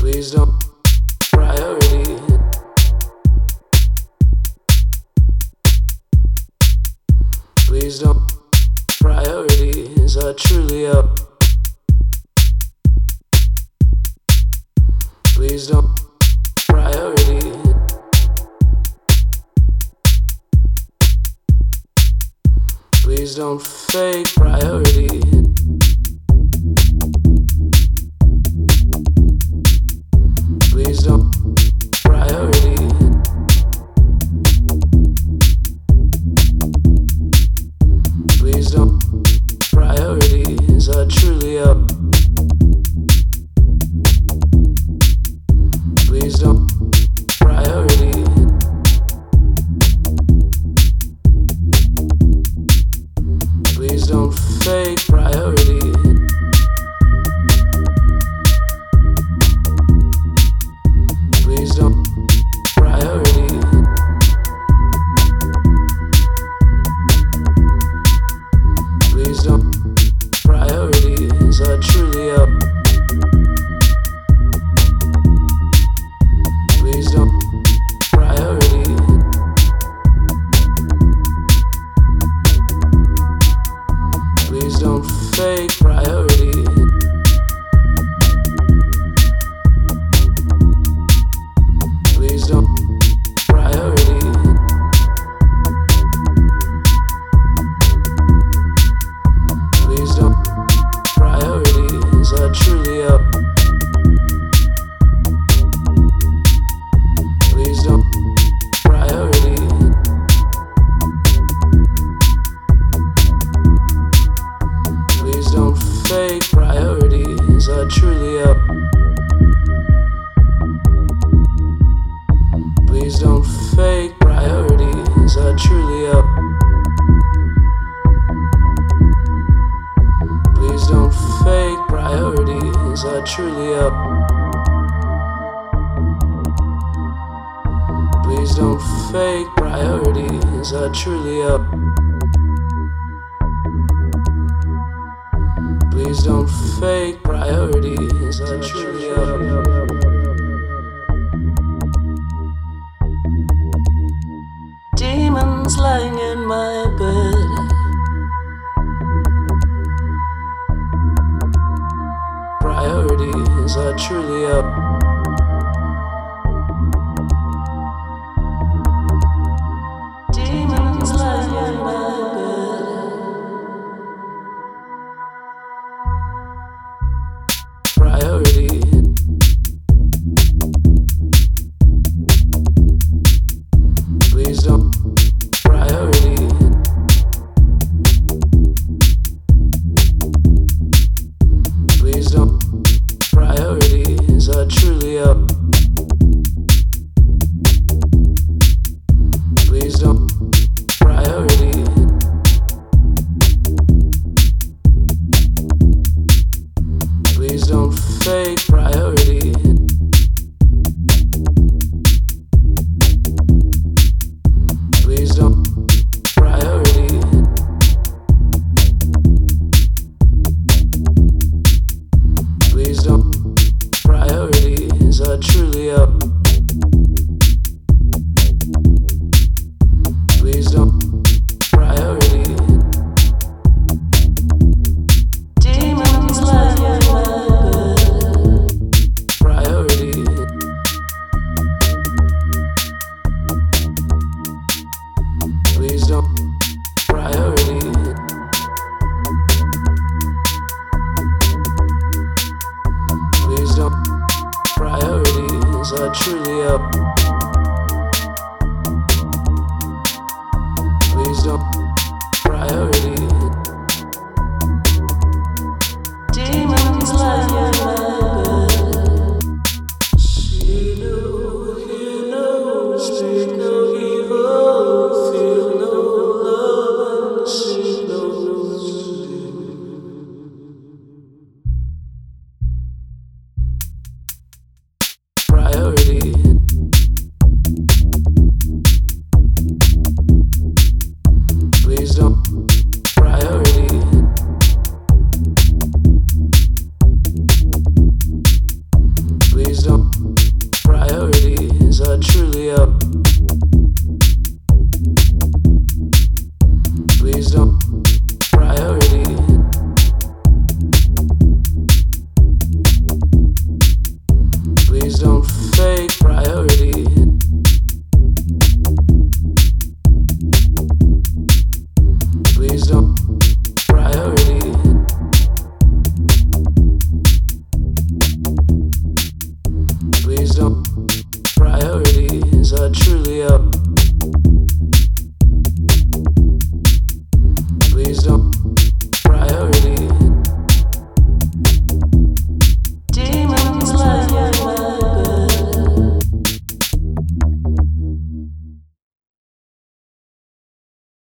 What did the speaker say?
Please don't priority. Please don't priorities are truly up. Please don't priority. Please don't fake priority. Please don't priority. Please don't priorities are truly up. Please don't priority. Please don't fake priority. Please don't priority. Please don't priorities are truly up. Please don't priority. Please don't fake priority. Please don't priority. Please don't priorities are truly up. Please don't priority. Please don't fake priorities are truly up. Please don't fake priorities are truly up. Please don't fake priorities are truly up. Please don't fake priorities are truly up. Please don't fake priorities are truly up. Demons lying in my bed. Priorities are truly up. Demons lying in my bed. Priority. Please don't priority. Please don't priorities are truly up. Please don't priority. Please don't fake priority. Please don't priority. Please don't priorities are truly up. Please don't priority. Demons lying in my bed. Priority. Please don't priority. Please don't priorities are truly up. Please don't priority. Demons lying in my bed. See no, hear no, speak no evil, feel no love and see no sleep. Priority. Please don't priority. Please don't priority. Please don't fake priority. Please don't priority. Please don't priorities are truly up. Please don't